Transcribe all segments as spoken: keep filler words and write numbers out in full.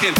rocking.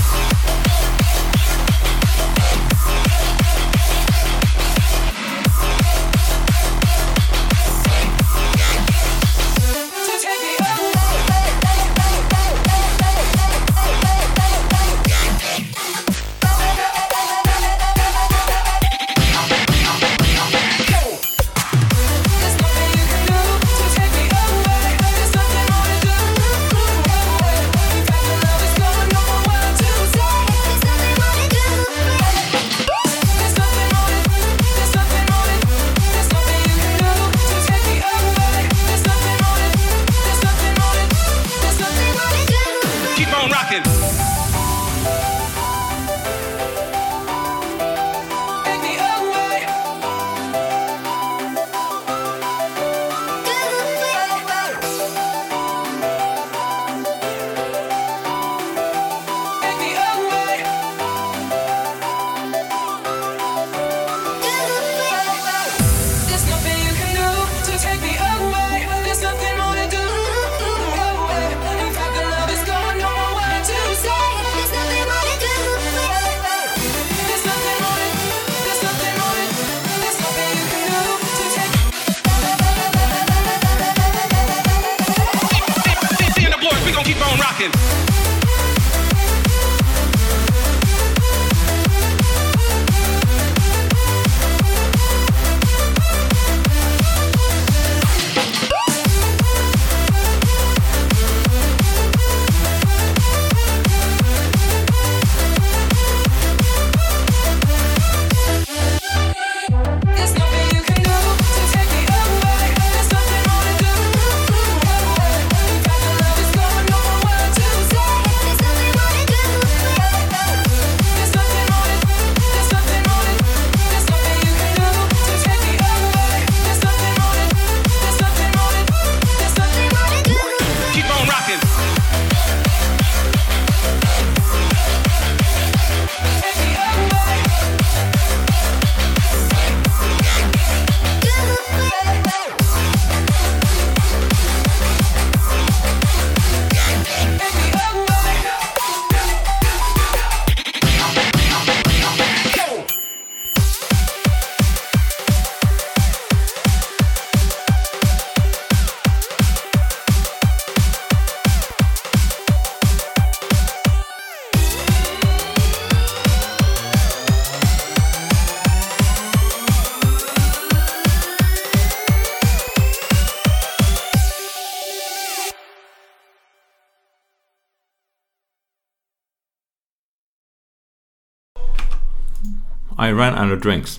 I ran out of drinks,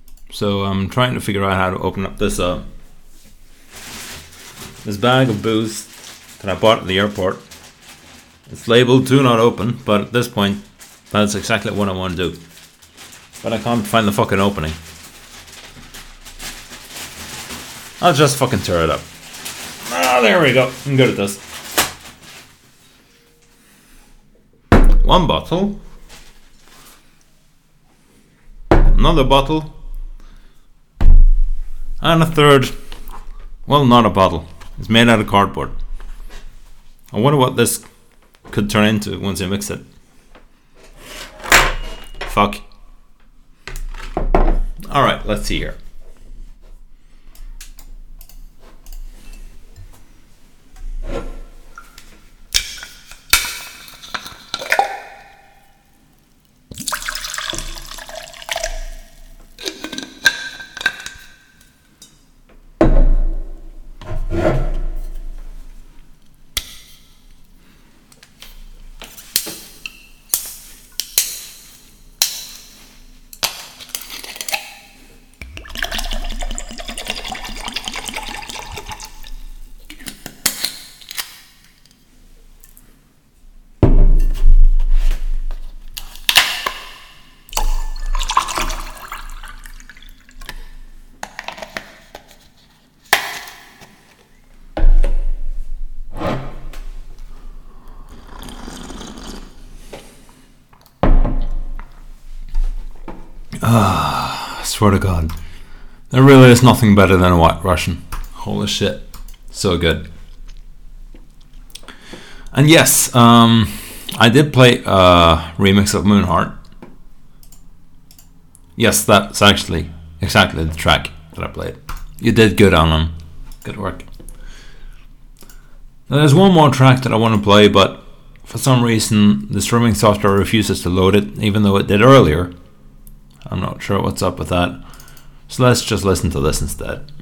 so I'm trying to figure out how to open up this uh this bag of booze that I bought at the airport. It's labeled "Do not open," but at this point, that's exactly what I want to do. But I can't find the fucking opening. I'll just fucking tear it up. Ah, there we go. I'm good at this. One bottle. Another bottle. And a third. Well, not a bottle. It's made out of cardboard. I wonder what this could turn into once you mix it. Fuck. Alright, let's see here. Ah, I swear to God, there really is nothing better than a White Russian. Holy shit, so good. And yes, um, I did play a remix of Moonheart. Yes, that's actually exactly the track that I played. You did good, Alan. Good work. Now, there's one more track that I want to play, but for some reason the streaming software refuses to load it, even though it did earlier. I'm not sure what's up with that. So let's just listen to this instead.